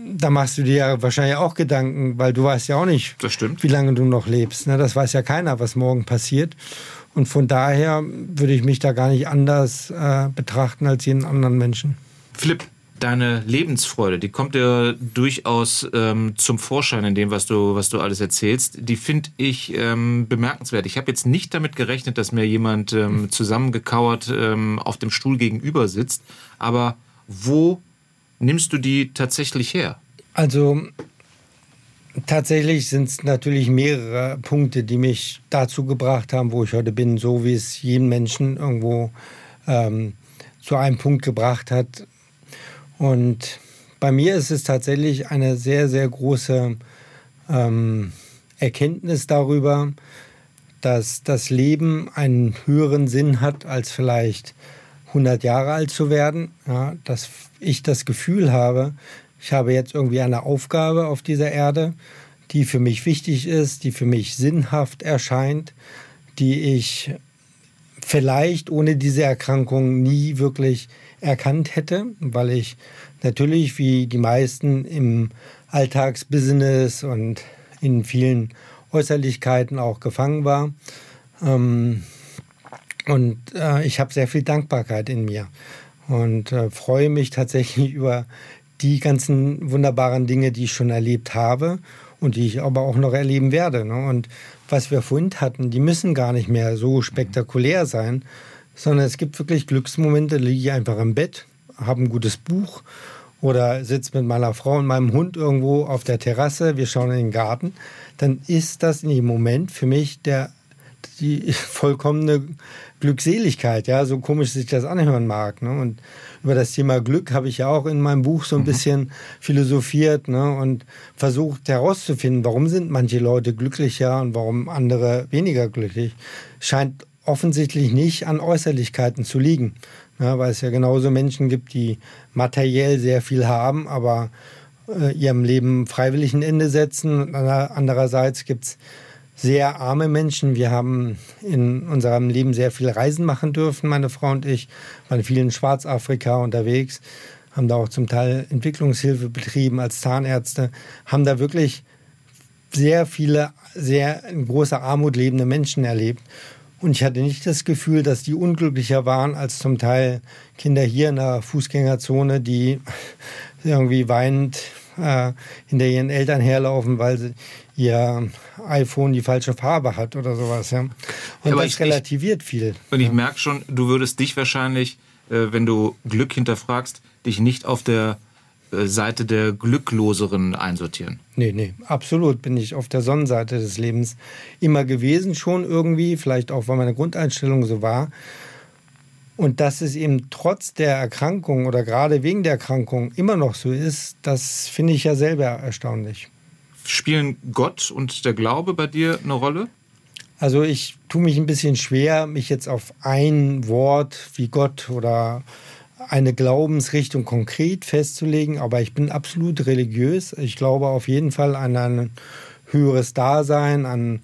da machst du dir ja wahrscheinlich auch Gedanken, weil du weißt ja auch nicht, das stimmt, wie lange du noch lebst. Ne? Das weiß ja keiner, was morgen passiert. Und von daher würde ich mich da gar nicht anders betrachten als jeden anderen Menschen. Philipp, deine Lebensfreude, die kommt ja durchaus zum Vorschein in dem, was du alles erzählst. Die finde ich bemerkenswert. Ich habe jetzt nicht damit gerechnet, dass mir jemand zusammengekauert auf dem Stuhl gegenüber sitzt. Aber wo nimmst du die tatsächlich her? Also tatsächlich sind es natürlich mehrere Punkte, die mich dazu gebracht haben, wo ich heute bin, so wie es jeden Menschen irgendwo zu einem Punkt gebracht hat. Und bei mir ist es tatsächlich eine sehr, sehr große Erkenntnis darüber, dass das Leben einen höheren Sinn hat, als vielleicht 100 Jahre alt zu werden. Ja, dass ich das Gefühl habe, ich habe jetzt irgendwie eine Aufgabe auf dieser Erde, die für mich wichtig ist, die für mich sinnhaft erscheint, die ich vielleicht ohne diese Erkrankung nie wirklich erkannt hätte, weil ich natürlich wie die meisten im Alltagsbusiness und in vielen Äußerlichkeiten auch gefangen war. Ich habe sehr viel Dankbarkeit in mir und freue mich tatsächlich über die ganzen wunderbaren Dinge, die ich schon erlebt habe und die ich aber auch noch erleben werde. Ne? Und was wir vorhin hatten, die müssen gar nicht mehr so spektakulär sein, sondern es gibt wirklich Glücksmomente, da liege ich einfach im Bett, habe ein gutes Buch oder sitze mit meiner Frau und meinem Hund irgendwo auf der Terrasse, wir schauen in den Garten, dann ist das in dem Moment für mich die vollkommene Glückseligkeit, ja, so komisch sich das anhören mag. Ne? Und über das Thema Glück habe ich ja auch in meinem Buch so ein bisschen philosophiert, ne? Und versucht herauszufinden, warum sind manche Leute glücklicher und warum andere weniger glücklich. Scheint offensichtlich nicht an Äußerlichkeiten zu liegen, ne? Weil es ja genauso Menschen gibt, die materiell sehr viel haben, aber ihrem Leben freiwillig ein Ende setzen. Und andererseits gibt es sehr arme Menschen. Wir haben in unserem Leben sehr viel Reisen machen dürfen, meine Frau und ich, waren viel in Schwarzafrika unterwegs, haben da auch zum Teil Entwicklungshilfe betrieben als Zahnärzte, haben da wirklich sehr viele, sehr in großer Armut lebende Menschen erlebt. Und ich hatte nicht das Gefühl, dass die unglücklicher waren als zum Teil Kinder hier in der Fußgängerzone, die irgendwie weinend hinter ihren Eltern herlaufen, weil ihr iPhone die falsche Farbe hat oder sowas. Ja. Und aber das relativiert viel. Und ich merke schon, du würdest dich wahrscheinlich, wenn du Glück hinterfragst, dich nicht auf der Seite der Glückloseren einsortieren. Nee, absolut bin ich auf der Sonnenseite des Lebens immer gewesen, schon irgendwie, vielleicht auch, weil meine Grundeinstellung so war. Und dass es eben trotz der Erkrankung oder gerade wegen der Erkrankung immer noch so ist, das finde ich ja selber erstaunlich. Spielen Gott und der Glaube bei dir eine Rolle? Also ich tue mich ein bisschen schwer, mich jetzt auf ein Wort wie Gott oder eine Glaubensrichtung konkret festzulegen, aber ich bin absolut religiös. Ich glaube auf jeden Fall an ein höheres Dasein,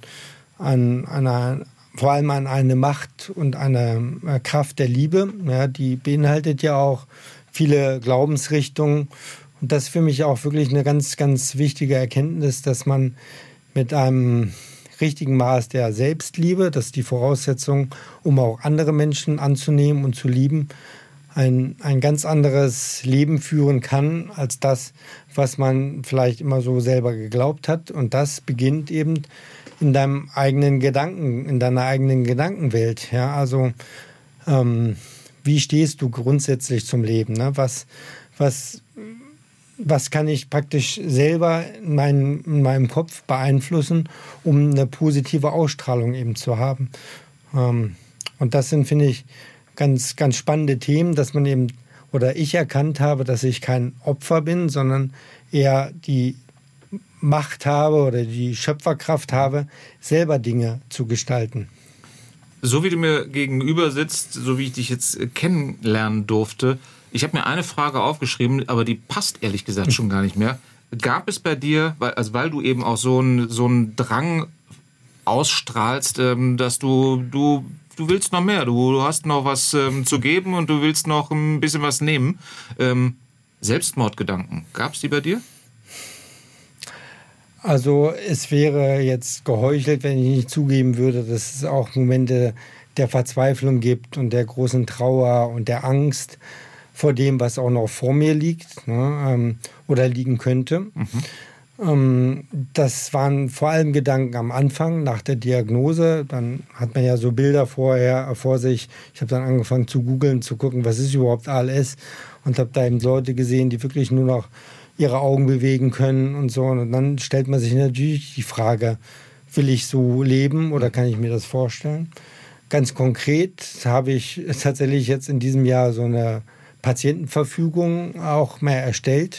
vor allem an eine Macht und eine Kraft der Liebe. Ja, die beinhaltet ja auch viele Glaubensrichtungen. Und das ist für mich auch wirklich eine ganz, ganz wichtige Erkenntnis, dass man mit einem richtigen Maß der Selbstliebe, das ist die Voraussetzung, um auch andere Menschen anzunehmen und zu lieben, ein ganz anderes Leben führen kann, als das, was man vielleicht immer so selber geglaubt hat. Und das beginnt eben in deinem eigenen Gedanken, in deiner eigenen Gedankenwelt. Ja, also wie stehst du grundsätzlich zum Leben? Ne? Was kann ich praktisch selber in meinem Kopf beeinflussen, um eine positive Ausstrahlung eben zu haben? Und das sind, finde ich, ganz, ganz spannende Themen, dass man eben, oder ich erkannt habe, dass ich kein Opfer bin, sondern eher die Macht habe oder die Schöpferkraft habe, selber Dinge zu gestalten. So wie du mir gegenüber sitzt, so wie ich dich jetzt kennenlernen durfte, ich habe mir eine Frage aufgeschrieben, aber die passt ehrlich gesagt schon gar nicht mehr. Gab es bei dir, weil du eben auch so einen Drang ausstrahlst, dass du willst noch mehr, du hast noch was zu geben und du willst noch ein bisschen was nehmen. Selbstmordgedanken, gab es die bei dir? Also es wäre jetzt geheuchelt, wenn ich nicht zugeben würde, dass es auch Momente der Verzweiflung gibt und der großen Trauer und der Angst vor dem, was auch noch vor mir liegt, ne, oder liegen könnte. Das waren vor allem Gedanken am Anfang, nach der Diagnose. Dann hat man ja so Bilder vor sich. Ich habe dann angefangen zu googeln, zu gucken, was ist überhaupt ALS, und habe da eben Leute gesehen, die wirklich nur noch ihre Augen bewegen können und so. Und dann stellt man sich natürlich die Frage, will ich so leben oder kann ich mir das vorstellen? Ganz konkret habe ich tatsächlich jetzt in diesem Jahr so eine Patientenverfügung auch mehr erstellt,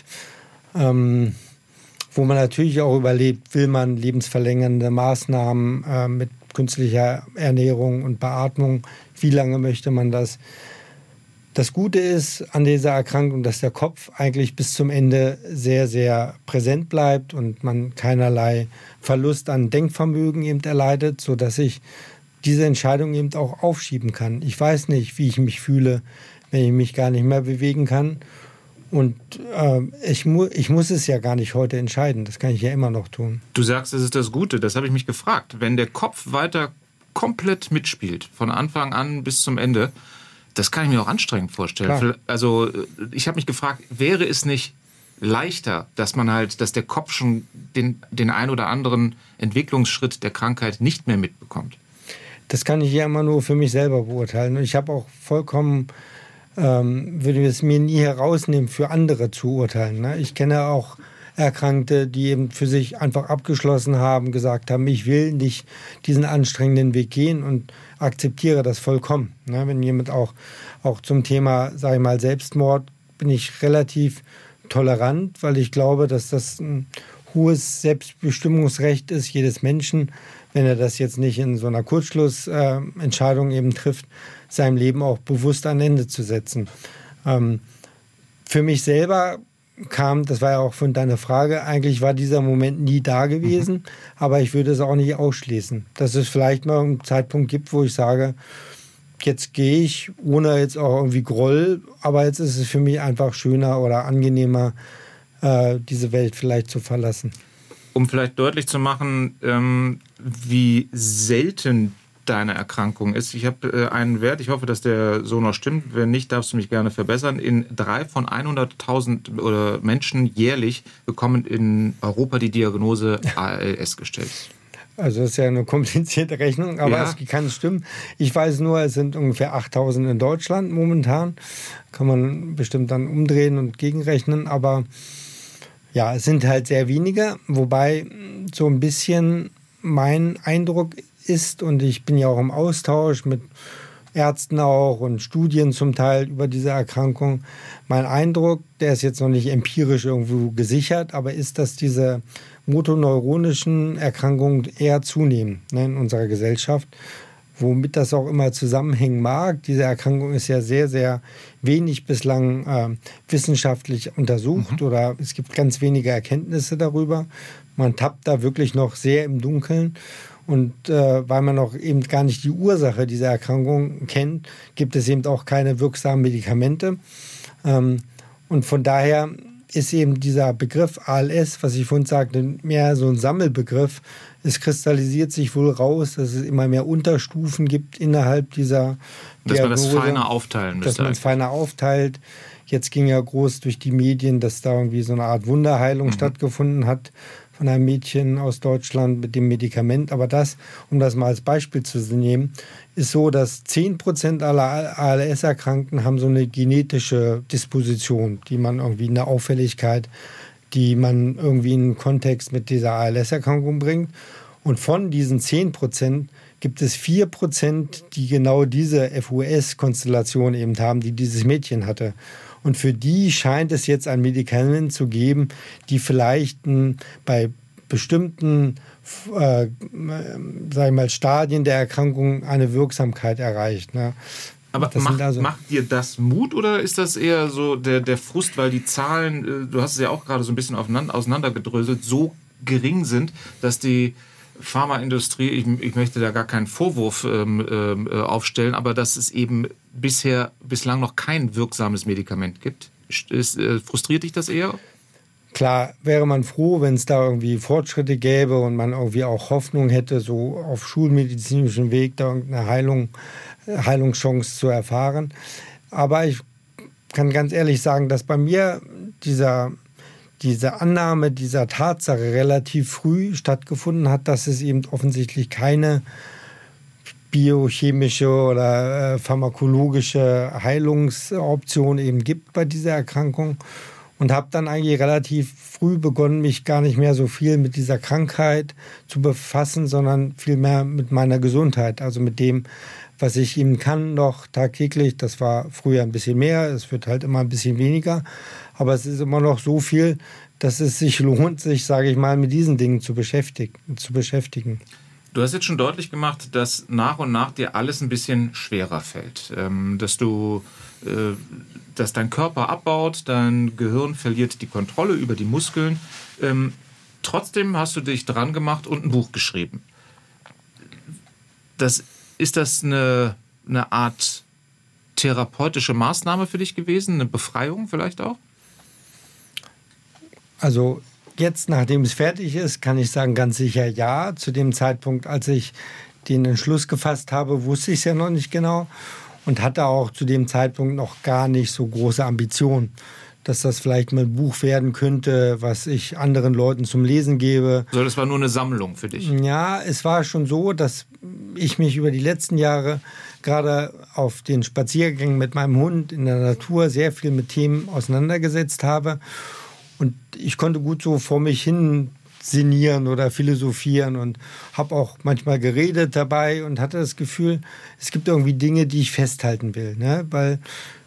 wo man natürlich auch überlegt, will man lebensverlängernde Maßnahmen mit künstlicher Ernährung und Beatmung, wie lange möchte man das? Das Gute ist an dieser Erkrankung, dass der Kopf eigentlich bis zum Ende sehr, sehr präsent bleibt und man keinerlei Verlust an Denkvermögen eben erleidet, sodass ich diese Entscheidung eben auch aufschieben kann. Ich weiß nicht, wie ich mich fühle, wenn ich mich gar nicht mehr bewegen kann. Und ich muss es ja gar nicht heute entscheiden. Das kann ich ja immer noch tun. Du sagst, das ist das Gute. Das habe ich mich gefragt. Wenn der Kopf weiter komplett mitspielt, von Anfang an bis zum Ende, das kann ich mir auch anstrengend vorstellen. Klar. Also ich habe mich gefragt, wäre es nicht leichter, dass der Kopf schon den ein oder anderen Entwicklungsschritt der Krankheit nicht mehr mitbekommt? Das kann ich ja immer nur für mich selber beurteilen. Und ich habe auch vollkommen, würde es mir nie herausnehmen, für andere zu urteilen. Ne? Ich kenne auch Erkrankte, die eben für sich einfach abgeschlossen haben, gesagt haben, ich will nicht diesen anstrengenden Weg gehen und akzeptiere das vollkommen. Ne? Wenn jemand auch zum Thema, sage ich mal, Selbstmord, bin ich relativ tolerant, weil ich glaube, dass das ein hohes Selbstbestimmungsrecht ist, jedes Menschen, wenn er das jetzt nicht in so einer Kurzschlussentscheidung eben trifft, seinem Leben auch bewusst ein Ende zu setzen. Für mich selber kam, das war ja auch von deiner Frage, eigentlich war dieser Moment nie da gewesen, aber ich würde es auch nicht ausschließen, dass es vielleicht mal einen Zeitpunkt gibt, wo ich sage, jetzt gehe ich, ohne jetzt auch irgendwie Groll, aber jetzt ist es für mich einfach schöner oder angenehmer, diese Welt vielleicht zu verlassen. Um vielleicht deutlich zu machen, wie selten deine Erkrankung ist. Ich habe einen Wert, ich hoffe, dass der so noch stimmt. Wenn nicht, darfst du mich gerne verbessern. In 3 von 100.000 oder Menschen jährlich bekommen in Europa die Diagnose ALS gestellt. Also das ist ja eine komplizierte Rechnung, aber es kann stimmen. Ich weiß nur, es sind ungefähr 8.000 in Deutschland momentan. Kann man bestimmt dann umdrehen und gegenrechnen, aber ja, es sind halt sehr wenige, wobei so ein bisschen mein Eindruck ist, und ich bin ja auch im Austausch mit Ärzten auch und Studien zum Teil über diese Erkrankung. Mein Eindruck, der ist jetzt noch nicht empirisch irgendwo gesichert, aber ist, dass diese motoneuronischen Erkrankungen eher zunehmen, ne, in unserer Gesellschaft. Womit das auch immer zusammenhängen mag. Diese Erkrankung ist ja sehr, sehr wenig bislang wissenschaftlich untersucht oder es gibt ganz wenige Erkenntnisse darüber. Man tappt da wirklich noch sehr im Dunkeln. Und weil man noch eben gar nicht die Ursache dieser Erkrankung kennt, gibt es eben auch keine wirksamen Medikamente. Und von daher ist eben dieser Begriff ALS, was ich vorhin sagte, mehr so ein Sammelbegriff. Es kristallisiert sich wohl raus, dass es immer mehr Unterstufen gibt innerhalb dieser Diagnose. Dass man das feiner aufteilen müsste. Dass man es feiner aufteilt. Jetzt ging ja groß durch die Medien, dass da irgendwie so eine Art Wunderheilung stattgefunden hat von einem Mädchen aus Deutschland mit dem Medikament. Aber das, um das mal als Beispiel zu nehmen, ist so, dass 10% aller ALS-Erkrankten haben so eine genetische Disposition, die man irgendwie eine Auffälligkeit, die man irgendwie in einen Kontext mit dieser ALS-Erkrankung bringt. Und von diesen 10% gibt es 4%, die genau diese FUS-Konstellation eben haben, die dieses Mädchen hatte. Und für die scheint es jetzt ein Medikament zu geben, die vielleicht bei bestimmten Stadien der Erkrankung eine Wirksamkeit erreicht. Ne? Aber macht dir das Mut oder ist das eher so der Frust, weil die Zahlen, du hast es ja auch gerade so ein bisschen auseinandergedröselt, so gering sind, dass die Pharmaindustrie, ich möchte da gar keinen Vorwurf aufstellen, aber dass es eben bislang noch kein wirksames Medikament gibt. Frustriert dich das eher? Klar wäre man froh, wenn es da irgendwie Fortschritte gäbe und man irgendwie auch Hoffnung hätte, so auf schulmedizinischem Weg da irgendeine Heilungschance zu erfahren. Aber ich kann ganz ehrlich sagen, dass bei mir diese Annahme dieser Tatsache relativ früh stattgefunden hat, dass es eben offensichtlich keine biochemische oder pharmakologische Heilungsoption eben gibt bei dieser Erkrankung. Und habe dann eigentlich relativ früh begonnen, mich gar nicht mehr so viel mit dieser Krankheit zu befassen, sondern vielmehr mit meiner Gesundheit, also mit dem, was ich eben kann noch tagtäglich. Das war früher ein bisschen mehr, es wird halt immer ein bisschen weniger, aber es ist immer noch so viel, dass es sich lohnt, sich, sage ich mal, mit diesen Dingen zu beschäftigen. Du hast jetzt schon deutlich gemacht, dass nach und nach dir alles ein bisschen schwerer fällt, dass dein Körper abbaut, dein Gehirn verliert die Kontrolle über die Muskeln. Trotzdem hast du dich dran gemacht und ein Buch geschrieben. Ist das eine Art therapeutische Maßnahme für dich gewesen? Eine Befreiung vielleicht auch? Also jetzt, nachdem es fertig ist, kann ich sagen, ganz sicher ja. Zu dem Zeitpunkt, als ich den Entschluss gefasst habe, wusste ich es ja noch nicht genau. Und hatte auch zu dem Zeitpunkt noch gar nicht so große Ambitionen, dass das vielleicht mal ein Buch werden könnte, was ich anderen Leuten zum Lesen gebe. Also das war nur eine Sammlung für dich? Ja, es war schon so, dass ich mich über die letzten Jahre gerade auf den Spaziergängen mit meinem Hund in der Natur sehr viel mit Themen auseinandergesetzt habe. Und ich konnte gut so vor mich hin sinnieren oder philosophieren und habe auch manchmal geredet dabei und hatte das Gefühl, es gibt irgendwie Dinge, die ich festhalten will, ne? Weil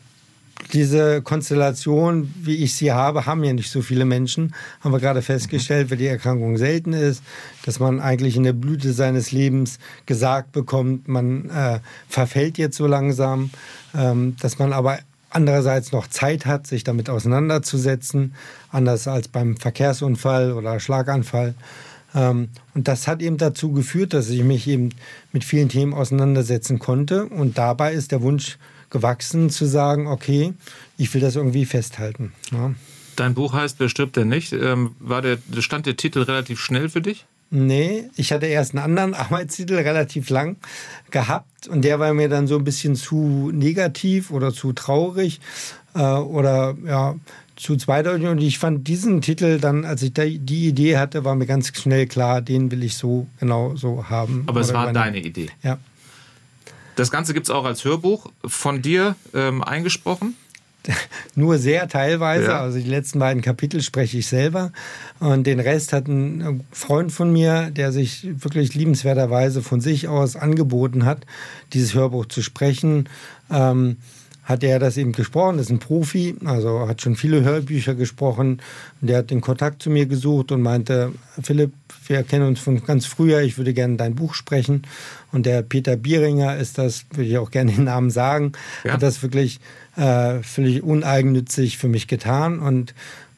diese Konstellation, wie ich sie habe, haben ja nicht so viele Menschen, haben wir gerade festgestellt, weil die Erkrankung selten ist, dass man eigentlich in der Blüte seines Lebens gesagt bekommt, man verfällt jetzt so langsam, dass man aber andererseits noch Zeit hat, sich damit auseinanderzusetzen, anders als beim Verkehrsunfall oder Schlaganfall. Und das hat eben dazu geführt, dass ich mich eben mit vielen Themen auseinandersetzen konnte. Und dabei ist der Wunsch gewachsen, zu sagen, okay, ich will das irgendwie festhalten. Ja. Dein Buch heißt Wer stirbt denn nicht? Stand der Titel relativ schnell für dich? Nee, ich hatte erst einen anderen Arbeitstitel relativ lang gehabt und der war mir dann so ein bisschen zu negativ oder zu traurig oder ja, zu zweideutig. Und ich fand diesen Titel dann, als ich die Idee hatte, war mir ganz schnell klar, den will ich so genau so haben. Aber es war deine Idee? Ja. Das Ganze gibt es auch als Hörbuch von dir eingesprochen? Nur sehr teilweise, ja. Also die letzten beiden Kapitel spreche ich selber und den Rest hat ein Freund von mir, der sich wirklich liebenswerterweise von sich aus angeboten hat, dieses Hörbuch zu sprechen, hat er das eben gesprochen, ist ein Profi, also hat schon viele Hörbücher gesprochen und der hat den Kontakt zu mir gesucht und meinte, Philipp, wir kennen uns von ganz früher, ich würde gerne dein Buch sprechen und der Peter Bieringer ist das, würde ich auch gerne den Namen sagen, ja. Hat das wirklich völlig uneigennützig für mich getan und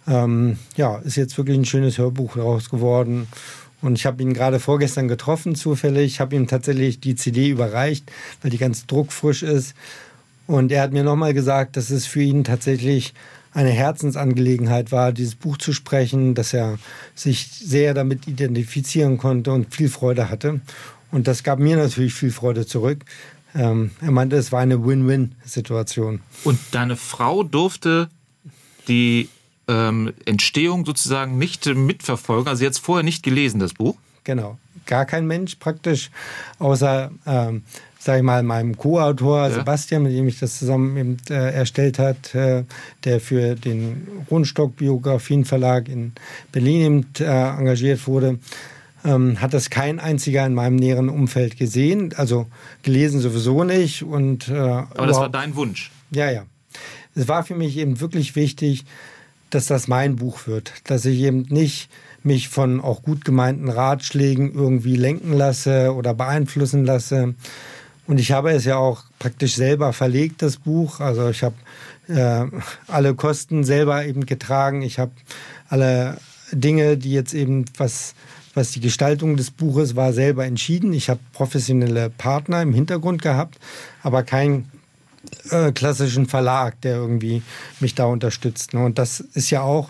ist jetzt wirklich ein schönes Hörbuch daraus geworden. Und ich habe ihn gerade vorgestern getroffen, zufällig. Ich habe ihm tatsächlich die CD überreicht, weil die ganz druckfrisch ist. Und er hat mir nochmal gesagt, dass es für ihn tatsächlich eine Herzensangelegenheit war, dieses Buch zu sprechen, dass er sich sehr damit identifizieren konnte und viel Freude hatte. Und das gab mir natürlich viel Freude zurück. Er meinte, es war eine Win-Win-Situation. Und deine Frau durfte die Entstehung sozusagen nicht mitverfolgen? Also sie hat es vorher nicht gelesen, das Buch? Genau. Gar kein Mensch praktisch, außer, sag ich mal, meinem Co-Autor ja. Sebastian, mit dem ich das zusammen eben, erstellt hat, der für den Rundstock-Biografien-Verlag in Berlin eben, engagiert wurde. Hat das kein einziger in meinem näheren Umfeld gesehen, also gelesen sowieso nicht. Aber das war dein Wunsch? Ja. Es war für mich eben wirklich wichtig, dass das mein Buch wird, dass ich eben nicht mich von auch gut gemeinten Ratschlägen irgendwie lenken lasse oder beeinflussen lasse. Und ich habe es ja auch praktisch selber verlegt, das Buch. Also ich habe alle Kosten selber eben getragen. Ich habe alle Dinge, die jetzt eben was die Gestaltung des Buches war, selber entschieden. Ich habe professionelle Partner im Hintergrund gehabt, aber keinen klassischen Verlag, der irgendwie mich da unterstützt. Und das ist ja auch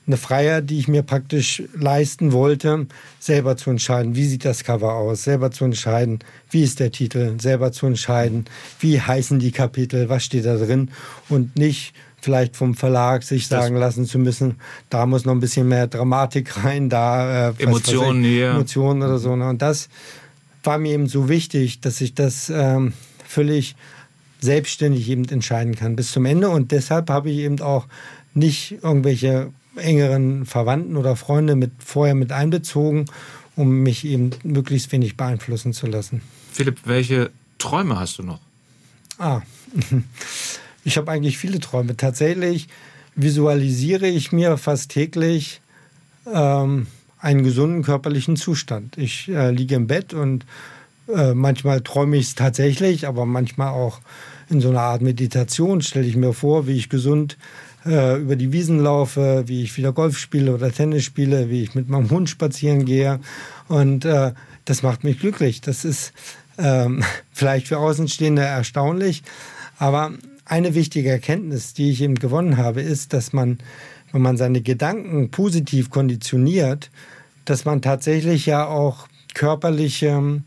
eine Freiheit, die ich mir praktisch leisten wollte, selber zu entscheiden, wie sieht das Cover aus, selber zu entscheiden, wie ist der Titel, selber zu entscheiden, wie heißen die Kapitel, was steht da drin und nicht vielleicht vom Verlag sich sagen lassen zu müssen, da muss noch ein bisschen mehr Dramatik rein, da Emotionen oder so. Und das war mir eben so wichtig, dass ich das völlig selbstständig eben entscheiden kann bis zum Ende. Und deshalb habe ich eben auch nicht irgendwelche engeren Verwandten oder Freunde vorher mit einbezogen, um mich eben möglichst wenig beeinflussen zu lassen. Philipp, welche Träume hast du noch? Ich habe eigentlich viele Träume. Tatsächlich visualisiere ich mir fast täglich einen gesunden körperlichen Zustand. Ich liege im Bett und manchmal träume ich es tatsächlich, aber manchmal auch in so einer Art Meditation stelle ich mir vor, wie ich gesund über die Wiesen laufe, wie ich wieder Golf spiele oder Tennis spiele, wie ich mit meinem Hund spazieren gehe. Und das macht mich glücklich. Das ist vielleicht für Außenstehende erstaunlich, aber eine wichtige Erkenntnis, die ich eben gewonnen habe, ist, dass man, wenn man seine Gedanken positiv konditioniert, dass man tatsächlich ja auch körperliche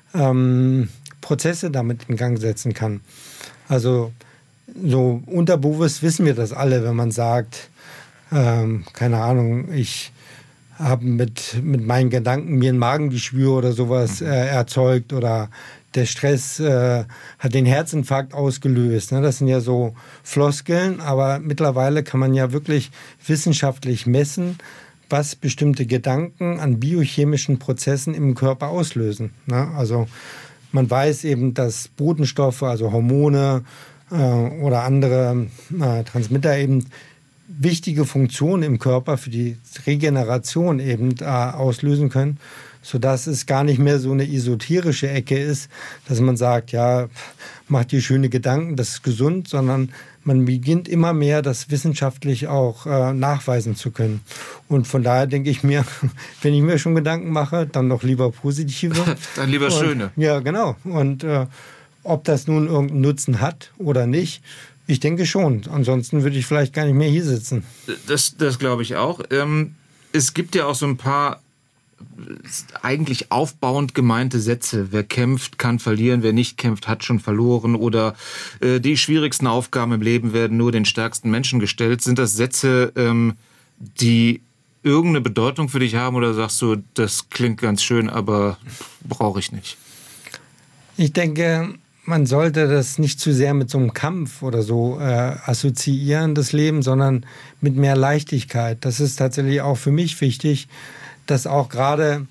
Prozesse damit in Gang setzen kann. Also so unterbewusst wissen wir das alle, wenn man sagt, keine Ahnung, ich habe mit meinen Gedanken mir ein Magengeschwür oder sowas erzeugt oder der Stress hat den Herzinfarkt ausgelöst. Ne? Das sind ja so Floskeln, aber mittlerweile kann man ja wirklich wissenschaftlich messen, was bestimmte Gedanken an biochemischen Prozessen im Körper auslösen. Ne? Also man weiß eben, dass Botenstoffe, also Hormone oder andere Transmitter eben wichtige Funktionen im Körper für die Regeneration eben auslösen können, sodass es gar nicht mehr so eine esoterische Ecke ist, dass man sagt, ja, macht dir schöne Gedanken, das ist gesund, sondern man beginnt immer mehr, das wissenschaftlich auch nachweisen zu können. Und von daher denke ich mir, wenn ich mir schon Gedanken mache, dann doch lieber positive. Dann lieber schöne. Ja, genau. Und ob das nun irgendeinen Nutzen hat oder nicht, ich denke schon. Ansonsten würde ich vielleicht gar nicht mehr hier sitzen. Das glaube ich auch. Es gibt ja auch so ein paar eigentlich aufbauend gemeinte Sätze. Wer kämpft, kann verlieren. Wer nicht kämpft, hat schon verloren. Oder die schwierigsten Aufgaben im Leben werden nur den stärksten Menschen gestellt. Sind das Sätze, die irgendeine Bedeutung für dich haben? Oder sagst du, das klingt ganz schön, aber brauche ich nicht? Ich denke, man sollte das nicht zu sehr mit so einem Kampf oder so assoziieren, das Leben, sondern mit mehr Leichtigkeit. Das ist tatsächlich auch für mich wichtig, dass auch gerade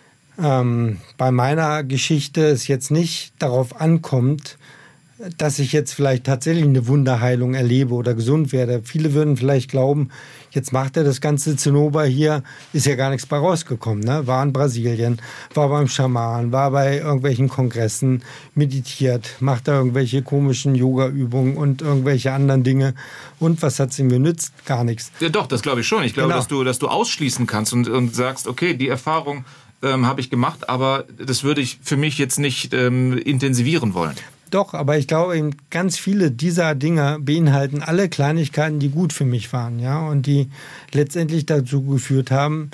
bei meiner Geschichte es jetzt nicht darauf ankommt, dass ich jetzt vielleicht tatsächlich eine Wunderheilung erlebe oder gesund werde. Viele würden vielleicht glauben, jetzt macht er das ganze Zinnober hier, ist ja gar nichts bei rausgekommen. Ne? War in Brasilien, war beim Schaman, war bei irgendwelchen Kongressen, meditiert, macht da irgendwelche komischen Yoga-Übungen und irgendwelche anderen Dinge. Und was hat es ihm genützt? Gar nichts. Ja, doch, das glaube ich schon. Ich glaube, Genau. dass du ausschließen kannst und sagst, okay, die Erfahrung habe ich gemacht, aber das würde ich für mich jetzt nicht intensivieren wollen. Doch, aber ich glaube, eben ganz viele dieser Dinge beinhalten alle Kleinigkeiten, die gut für mich waren, ja, und die letztendlich dazu geführt haben,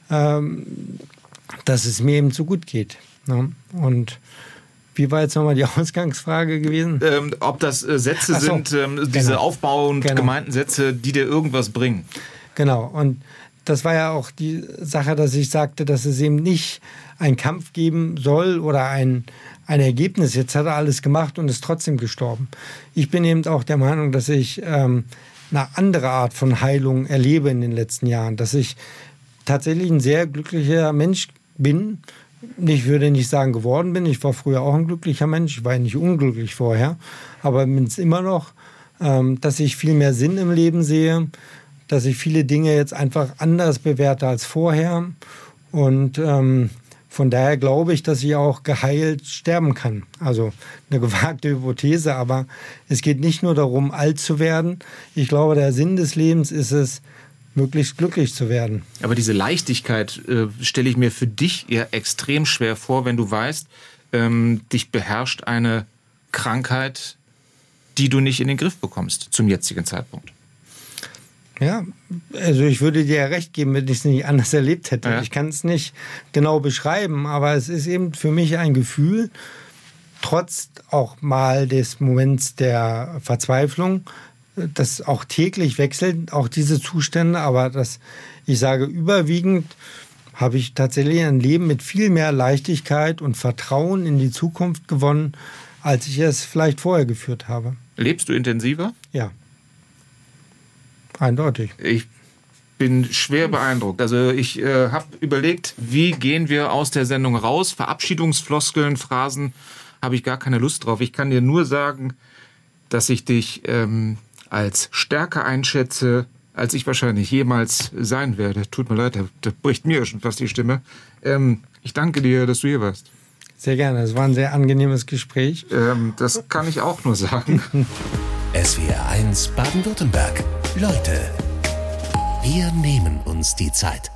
dass es mir eben so gut geht. Ne? Und wie war jetzt nochmal die Ausgangsfrage gewesen? Ob das Sätze sind, diese genau. aufbauend gemeinten Sätze, die dir irgendwas bringen. Genau, und das war ja auch die Sache, dass ich sagte, dass es eben nicht einen Kampf geben soll oder ein Ergebnis. Jetzt hat er alles gemacht und ist trotzdem gestorben. Ich bin eben auch der Meinung, dass ich eine andere Art von Heilung erlebe in den letzten Jahren. Dass ich tatsächlich ein sehr glücklicher Mensch bin. Ich würde nicht sagen geworden bin. Ich war früher auch ein glücklicher Mensch. Ich war ja nicht unglücklich vorher. Aber bin es immer noch, dass ich viel mehr Sinn im Leben sehe. Dass ich viele Dinge jetzt einfach anders bewerte als vorher. Und von daher glaube ich, dass ich auch geheilt sterben kann. Also eine gewagte Hypothese, aber es geht nicht nur darum, alt zu werden. Ich glaube, der Sinn des Lebens ist es, möglichst glücklich zu werden. Aber diese Leichtigkeit stelle ich mir für dich eher extrem schwer vor, wenn du weißt, dich beherrscht eine Krankheit, die du nicht in den Griff bekommst zum jetzigen Zeitpunkt. Ja, also ich würde dir ja recht geben, wenn ich es nicht anders erlebt hätte. Ja. Ich kann es nicht genau beschreiben, aber es ist eben für mich ein Gefühl, trotz auch mal des Moments der Verzweiflung, das auch täglich wechselt, auch diese Zustände, aber das, ich sage überwiegend, habe ich tatsächlich ein Leben mit viel mehr Leichtigkeit und Vertrauen in die Zukunft gewonnen, als ich es vielleicht vorher geführt habe. Lebst du intensiver? Ja. Eindeutig. Ich bin schwer beeindruckt. Also ich habe überlegt, wie gehen wir aus der Sendung raus? Verabschiedungsfloskeln, Phrasen habe ich gar keine Lust drauf. Ich kann dir nur sagen, dass ich dich als stärker einschätze, als ich wahrscheinlich jemals sein werde. Tut mir leid, da bricht mir schon fast die Stimme. Ich danke dir, dass du hier warst. Sehr gerne. Es war ein sehr angenehmes Gespräch. Das kann ich auch nur sagen. SWR 1 Baden-Württemberg. Leute, wir nehmen uns die Zeit.